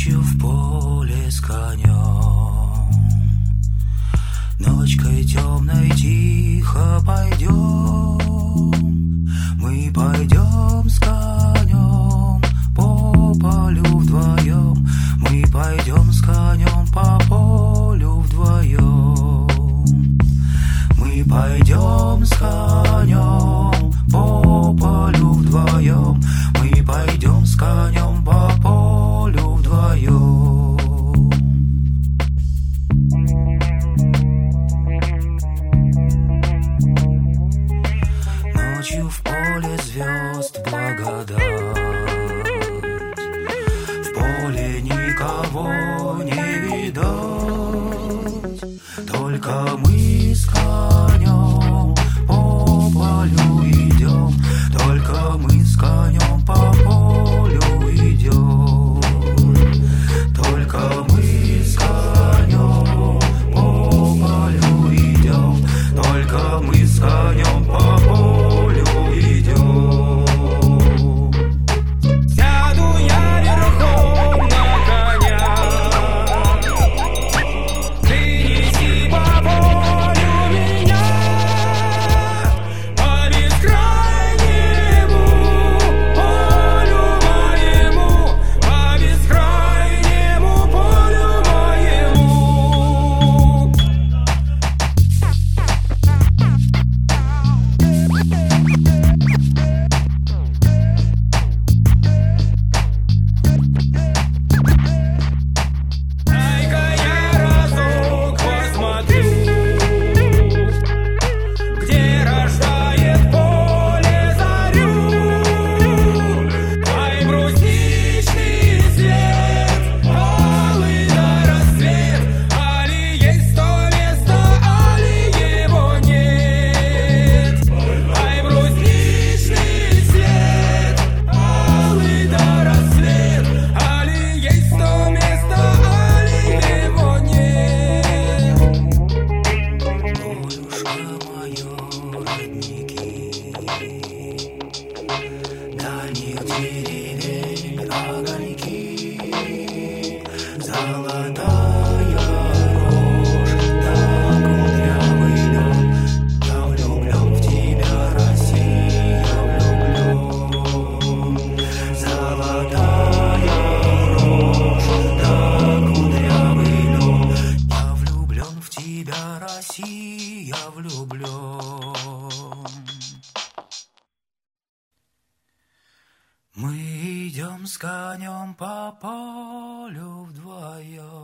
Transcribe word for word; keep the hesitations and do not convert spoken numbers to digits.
Ночью в поле с конем, ночкой темной тихо пойдем. Мы пойдем с конем по полю вдвоем. Мы пойдем с конем по полю вдвоем. Мы пойдем с конем по полю вдвоем. Мы пойдем с конем по полю вдвоем. Ночью в поле звезд благодать, в поле никого не видать, только мы с конем по полю идем, только мы с конем по полю идем, только мы с конем по полю идем, только мы с конем по полю идем. Сяду я верхом на коня, ты неси по полю меня, по бескрайнему полю моему, по бескрайнему полю моему. Дай-ка я разок посмотрю, где рождает поле зарю. Ай, брусничный цвет, алый до рассвет, али есть то место, али его нет. Ай, брусничный цвет, алый до рассвет, али есть то место, али его нет. Полюшка моё, родники, дальних деревень огоньки, золотая рожь да кудрявый лёд. Я влюблён в тебя, Россия, влюблён. Золотая рожь да кудрявый лёд. Я влюблён в тебя, Россия, влюблён. Мы идем с конем по полю вдвоем.